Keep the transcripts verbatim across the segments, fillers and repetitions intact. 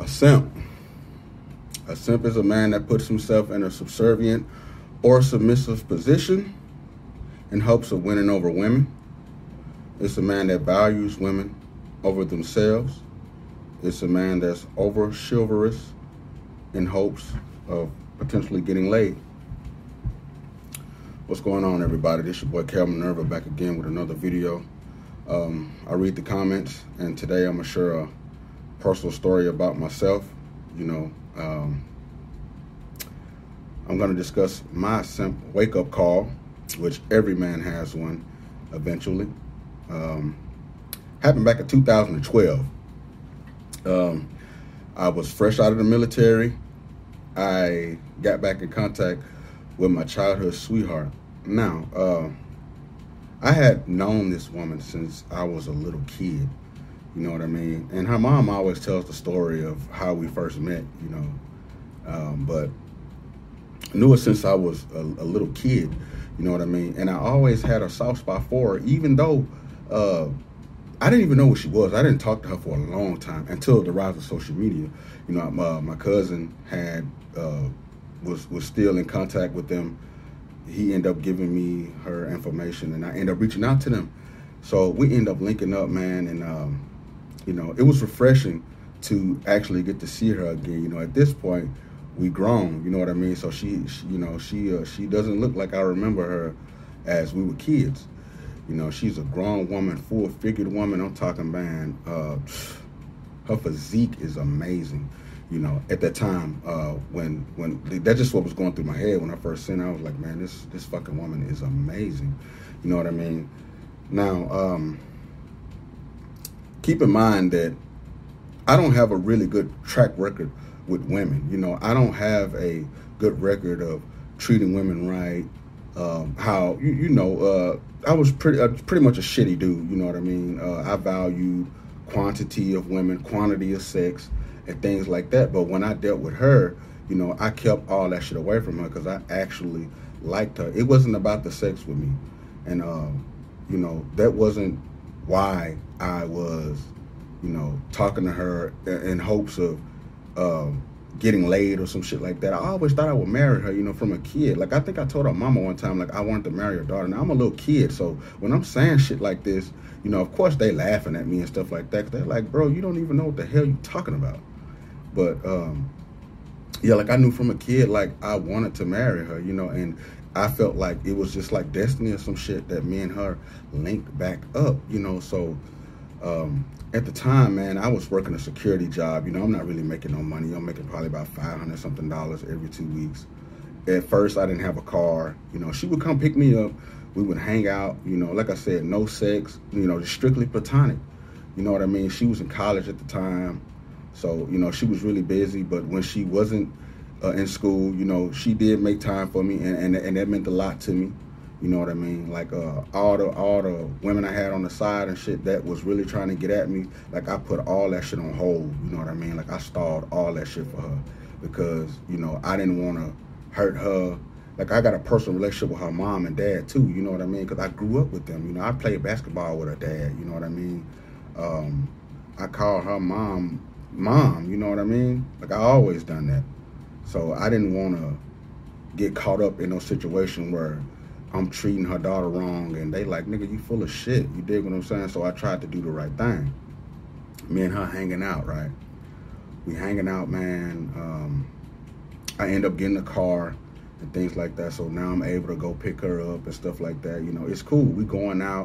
A simp. A simp is a man that puts himself in a subservient or submissive position in hopes of winning over women. It's a man that values women over themselves. It's a man that's over chivalrous in hopes of potentially getting laid. What's going on, everybody? This is your boy Calvin Nerva back again with another video. Um, I read the comments, and today I'm gonna share a personal story about myself. You know, um, I'm gonna discuss my simp wake-up call, which every man has one eventually. Um, happened back in two thousand twelve. Um, I was fresh out of the military. I got back in contact with my childhood sweetheart. Now, uh, I had known this woman since I was a little kid, you know what I mean? And her mom always tells the story of how we first met, you know, um, but I knew her since I was a, a little kid, you know what I mean? And I always had a soft spot for her, even though uh, I didn't even know what she was. I didn't talk to her for a long time until the rise of social media. You know, my, my cousin had uh, was was still in contact with them. He ended up giving me her information, and I ended up reaching out to them. So we ended up linking up, man, and um, you know, it was refreshing to actually get to see her again. You know, at this point, we grown. You know what I mean? So she, she you know, she uh, she doesn't look like I remember her as we were kids. You know, she's a grown woman, full-figured woman. I'm talking, man, uh, her physique is amazing. You know, at that time, uh, when when that's just what was going through my head when I first seen her. I was like, man, this this fucking woman is amazing. You know what I mean? Now, um, keep in mind that I don't have a really good track record with women. You know, I don't have a good record of treating women right. Um, how you you know, uh, I was pretty uh, pretty much a shitty dude. You know what I mean? Uh, I valued quantity of women, quantity of sex, and things like that. But when I dealt with her, you know, I kept all that shit away from her because I actually liked her. It wasn't about the sex with me. And, uh, you know, that wasn't why I was, you know, talking to her in hopes of um, getting laid or some shit like that. I always thought I would marry her, you know, from a kid. Like, I think I told her mama one time, like, I wanted to marry her daughter. Now, I'm a little kid, so when I'm saying shit like this, you know, of course they laughing at me and stuff like that. 'Cause they're like, bro, you don't even know what the hell you talking about. But, um, yeah, like I knew from a kid, like I wanted to marry her, you know, and I felt like it was just like destiny or some shit that me and her linked back up, you know. So um, at the time, man, I was working a security job. You know, I'm not really making no money. I'm making probably about five hundred something dollars every two weeks. At first, I didn't have a car. You know, she would come pick me up. We would hang out, you know, like I said, no sex, you know, just strictly platonic. You know what I mean? She was in college at the time. So, you know, she was really busy, but when she wasn't uh, in school, you know, she did make time for me, and, and and that meant a lot to me. You know what I mean? Like uh, all the all the women I had on the side and shit that was really trying to get at me, like I put all that shit on hold. You know what I mean? Like I stalled all that shit for her because, you know, I didn't want to hurt her. Like I got a personal relationship with her mom and dad too. You know what I mean? Because I grew up with them. You know, I played basketball with her dad. You know what I mean? Um, I call her mom. Mom, you know what I mean? Like I always done that. So I didn't want to get caught up in no situation where I'm treating her daughter wrong and they like, nigga, you full of shit. You dig what I'm saying? So I tried to do the right thing. Me and her hanging out, right? We hanging out, man. Um, I end up getting a car and things like that. So now I'm able to go pick her up and stuff like that. You know, it's cool. We going out.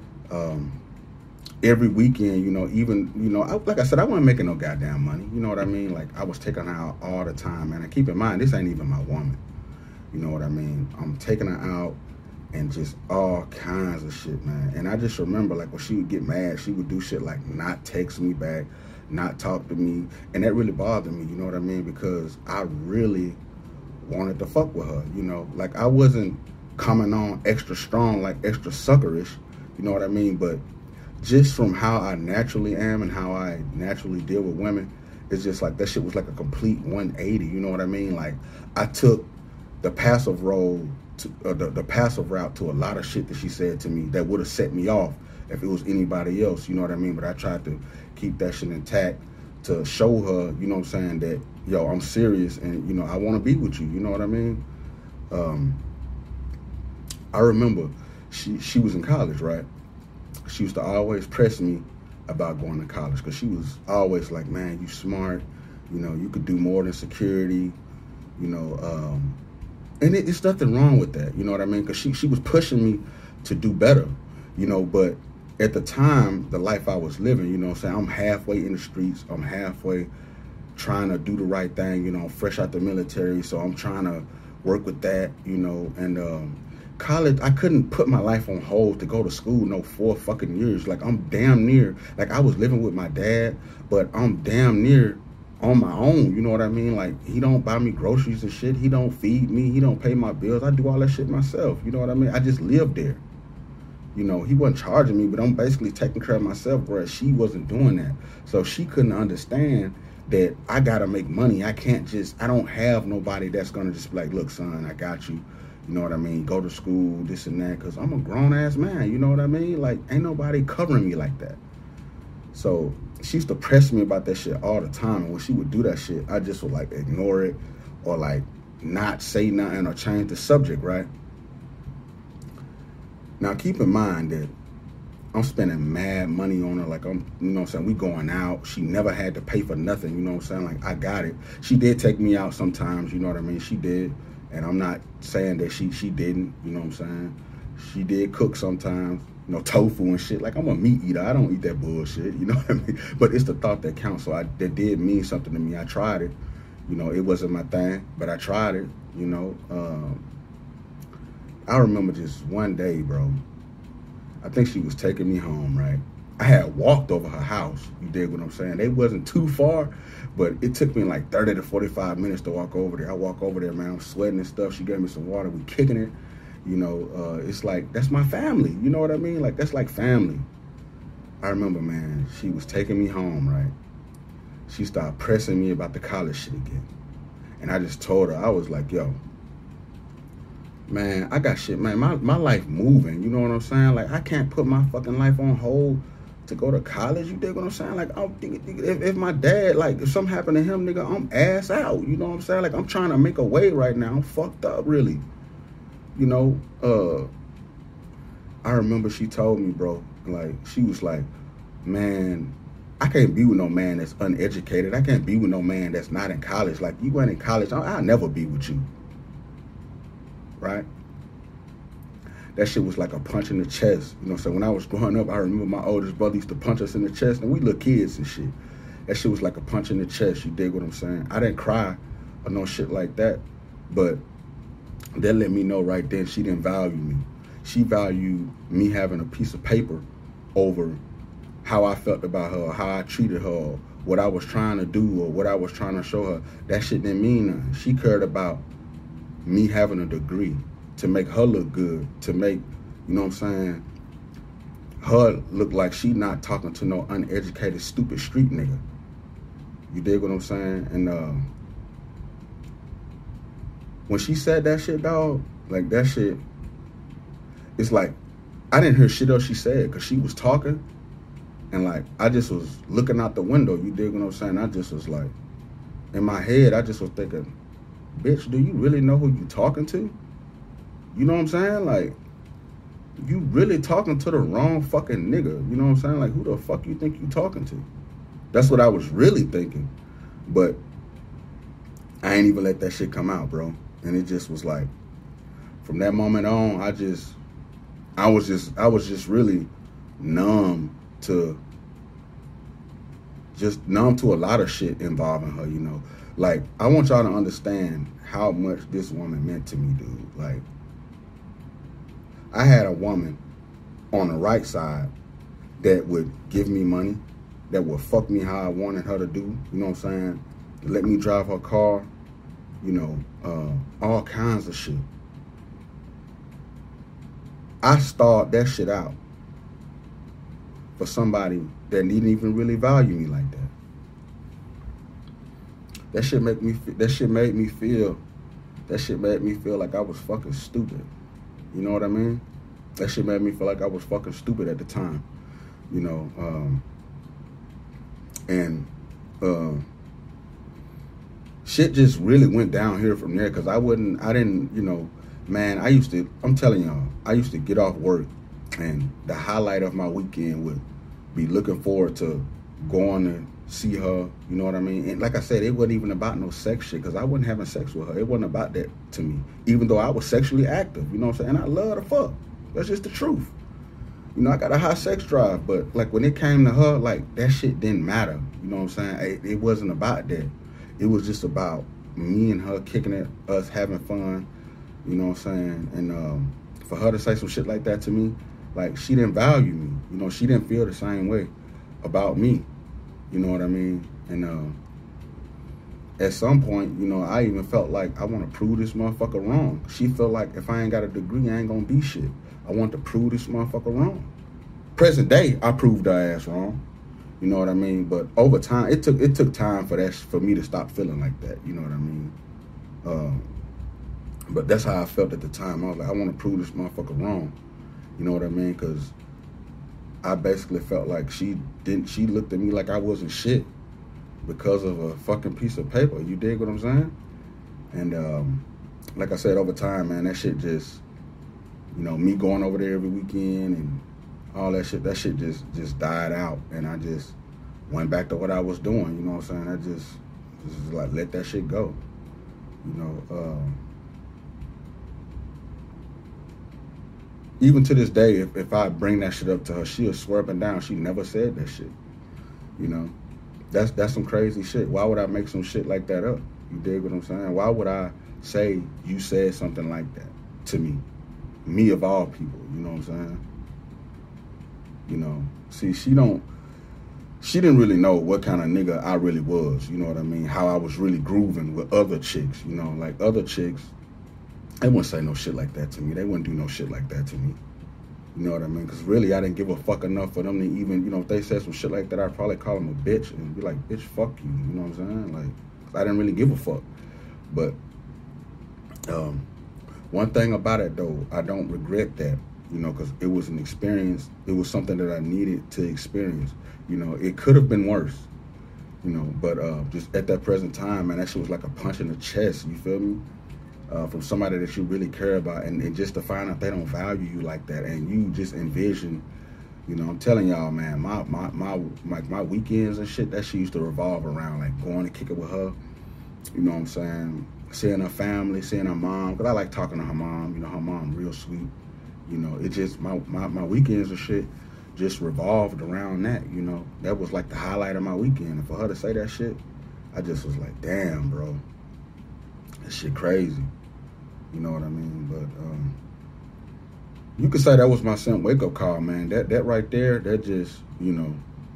Um, Every weekend, you know, even, you know, I, like I said, I wasn't making no goddamn money. You know what I mean? Like, I was taking her out all the time. And I keep in mind, this ain't even my woman. You know what I mean? I'm taking her out and just all kinds of shit, man. And I just remember, like, when she would get mad, she would do shit like not text me back, not talk to me. And that really bothered me, you know what I mean? Because I really wanted to fuck with her, you know? Like, I wasn't coming on extra strong, like extra suckerish, you know what I mean? But just from how I naturally am and how I naturally deal with women, it's just like that shit was like a complete one eighty, you know what I mean? Like I took the passive role, to, uh, the, the passive route to a lot of shit that she said to me that would have set me off if it was anybody else, you know what I mean? But I tried to keep that shit intact to show her, you know what I'm saying, that, yo, I'm serious and, you know, I want to be with you. You know what I mean? Um, I remember she, she was in college, right? She used to always press me about going to college because she was always like, man, you smart. You know, you could do more than security, you know. Um, and it, it's nothing wrong with that, you know what I mean? Because she, she was pushing me to do better, you know, but at the time, the life I was living, you know what I'm saying, I'm halfway in the streets. I'm halfway trying to do the right thing, you know, I'm fresh out the military, so I'm trying to work with that, you know, and um, college, I couldn't put my life on hold to go to school no four fucking years. Like, I'm damn near, like, I was living with my dad, but I'm damn near on my own, you know what I mean? Like, he don't buy me groceries and shit. He don't feed me. He don't pay my bills. I do all that shit myself, you know what I mean? I just lived there. You know, he wasn't charging me, but I'm basically taking care of myself, whereas she wasn't doing that. So she couldn't understand that I got to make money. I can't just, I don't have nobody that's going to just be like, look, son, I got you. You know what I mean? Go to school, this and that, because I'm a grown-ass man. You know what I mean? Like, ain't nobody covering me like that. So she used to press me about that shit all the time. And when she would do that shit, I just would, like, ignore it or, like, not say nothing or change the subject, right? Now, keep in mind that I'm spending mad money on her. Like, I'm, you know what I'm saying? We going out. She never had to pay for nothing. You know what I'm saying? Like, I got it. She did take me out sometimes. You know what I mean? She did. And I'm not saying that she she didn't. You know what I'm saying? She did cook sometimes. You know, tofu and shit. Like, I'm a meat eater. I don't eat that bullshit. You know what I mean? But it's the thought that counts. So I, that did mean something to me. I tried it. You know, it wasn't my thing, but I tried it. You know, um, I remember just one day, bro. I think she was taking me home, right? I had walked over her house. You dig what I'm saying? It wasn't too far, but it took me like thirty to forty-five minutes to walk over there. I walk over there, man. I'm sweating and stuff. She gave me some water. We kicking it. You know, uh, it's like, that's my family. You know what I mean? Like, that's like family. I remember, man, she was taking me home, right? She started pressing me about the college shit again. And I just told her, I was like, yo, man, I got shit, man. My, my life moving, you know what I'm saying? Like, I can't put my fucking life on hold to go to college. You dig what I'm saying? Like, I'm, if, if my dad, like, if something happened to him, nigga, I'm ass out. You know what I'm saying? Like, I'm trying to make a way right now. I'm fucked up, really. You know, uh, I remember she told me, bro, like, she was like, man, I can't be with no man that's uneducated. I can't be with no man that's not in college. Like, you went in college, I'll, I'll never be with you. Right? That shit was like a punch in the chest. You know, so when I was growing up, I remember my oldest brother used to punch us in the chest, and we little kids and shit. That shit was like a punch in the chest. You dig what I'm saying? I didn't cry or no shit like that, but that let me know right then she didn't value me. She valued me having a piece of paper over how I felt about her, how I treated her, or what I was trying to do, or what I was trying to show her. That shit didn't mean nothing. She cared about me having a degree to make her look good, to make, you know what I'm saying, her look like she not talking to no uneducated, stupid street nigga. You dig what I'm saying? And uh, when she said that shit, dog, like, that shit, it's like, I didn't hear shit else she said, because she was talking, and, like, I just was looking out the window. You dig what I'm saying? I just was like, in my head, I just was thinking, bitch, do you really know who you talking to? You know what I'm saying? Like, you really talking to the wrong fucking nigga. You know what I'm saying? Like, who the fuck you think you talking to? That's what I was really thinking. But I ain't even let that shit come out, bro. And it just was like, from that moment on, I just, I was just, I was just really numb to, just numb to a lot of shit involving her, you know. Like, I want y'all to understand how much this woman meant to me, dude. Like, I had a woman on the right side that would give me money, that would fuck me how I wanted her to do, you know what I'm saying? Let me drive her car, you know, uh, all kinds of shit. I starved that shit out for somebody that didn't even really value me like that. That shit make me. That shit made me feel. That shit made me feel like I was fucking stupid. You know what I mean? That shit made me feel like I was fucking stupid at the time. You know, um, and uh, shit just really went down here from there. Cause I wouldn't, I didn't, you know, man. I used to. I'm telling y'all, I used to get off work, and the highlight of my weekend would be looking forward to going to see her. You know what I mean? And like I said, it wasn't even about no sex shit. Cause I wasn't having sex with her. It wasn't about that to me. Even though I was sexually active, you know what I'm saying? And I love to fuck. That's just the truth. You know, I got a high sex drive, but like when it came to her, like that shit didn't matter. You know what I'm saying? It, it wasn't about that. It was just about me and her kicking it, us having fun. You know what I'm saying? And um, for her to say some shit like that to me, like she didn't value me. You know, she didn't feel the same way about me. You know what I mean? And uh, at some point, you know, I even felt like I want to prove this motherfucker wrong. She felt like if I ain't got a degree, I ain't gonna be shit. I want to prove this motherfucker wrong. Present day, I proved her ass wrong. You know what I mean? But over time, it took it took time for that for me to stop feeling like that. You know what I mean? Um, but that's how I felt at the time. I was like, I want to prove this motherfucker wrong. You know what I mean? Because I basically felt like she didn't. She looked at me like I wasn't shit because of a fucking piece of paper. You dig what I'm saying? And um, like I said, over time, man, that shit just. You know, me going over there every weekend and all that shit, that shit just just died out. And I just went back to what I was doing, you know what I'm saying? I just, just like, let that shit go. You know, uh, even to this day, if, if I bring that shit up to her, she'll swear up and down she never said that shit. You know, that's, that's some crazy shit. Why would I make some shit like that up? You dig what I'm saying? Why would I say you said something like that to me? Me of all people, you know what I'm saying? You know, see, she don't, she didn't really know what kind of nigga I really was, you know what I mean? How I was really grooving with other chicks, you know, like other chicks, they wouldn't say no shit like that to me. They wouldn't do no shit like that to me. You know what I mean? Because really, I didn't give a fuck enough for them to even, you know, if they said some shit like that, I'd probably call them a bitch and be like, bitch, fuck you, you know what I'm saying? Like, I didn't really give a fuck. But, um, one thing about it, though, I don't regret that, you know, because it was an experience. It was something that I needed to experience. You know, it could have been worse, you know, but uh, just at that present time, man, that shit was like a punch in the chest, you feel me? Uh, from somebody that you really care about, and, and just to find out they don't value you like that, and you just envision, you know, I'm telling y'all, man, my my my my, my weekends and shit, that shit used to revolve around, like, going to kick it with her, you know what I'm saying? Seeing her family, seeing her mom, because I like talking to her mom. You know, her mom real sweet. You know, it just, my, my, my weekends and shit just revolved around that, you know. That was like the highlight of my weekend. And for her to say that shit, I just was like, damn, bro. That shit crazy. You know what I mean? But um, you could say that was my son wake-up call, man. That, that right there, that just, you know,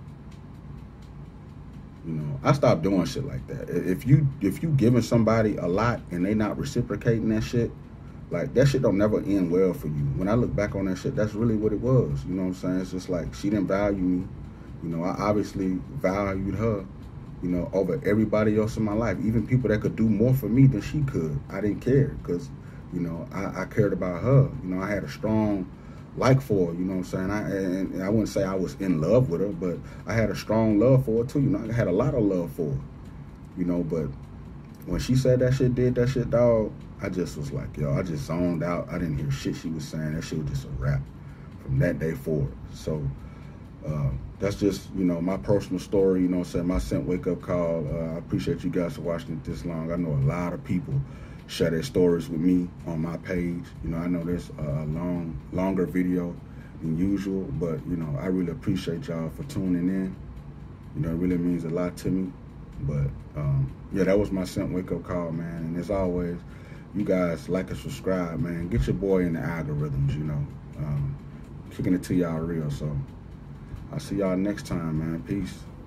You know, I stopped doing shit like that. If you if you giving somebody a lot and they not reciprocating that shit, like that shit don't never end well for you. When I look back on that shit, that's really what it was. You know what I'm saying? It's just like she didn't value me. You know, I obviously valued her, you know, over everybody else in my life. Even people that could do more for me than she could. I didn't care because, you know, I, I cared about her. You know, I had a strong like for her, you know what I'm saying? I and, and I wouldn't say I was in love with her, but I had a strong love for her too. You know, I had a lot of love for her. You know, but when she said that shit, did that shit, dog, I just was like, yo, I just zoned out. I didn't hear shit she was saying. That shit was just a wrap from that day forward. So uh, that's just, you know, my personal story, you know what I'm saying? My sent wake-up call. Uh, I appreciate you guys for watching it this long. I know a lot of people share their stories with me on my page. You know, I know there's a long, longer video than usual, but, you know, I really appreciate y'all for tuning in. You know, it really means a lot to me. But, um, yeah, that was my sent wake-up call, man. And as always, you guys like and subscribe, man. Get your boy in the algorithms, you know. Um, kicking it to y'all real. So I'll see y'all next time, man. Peace.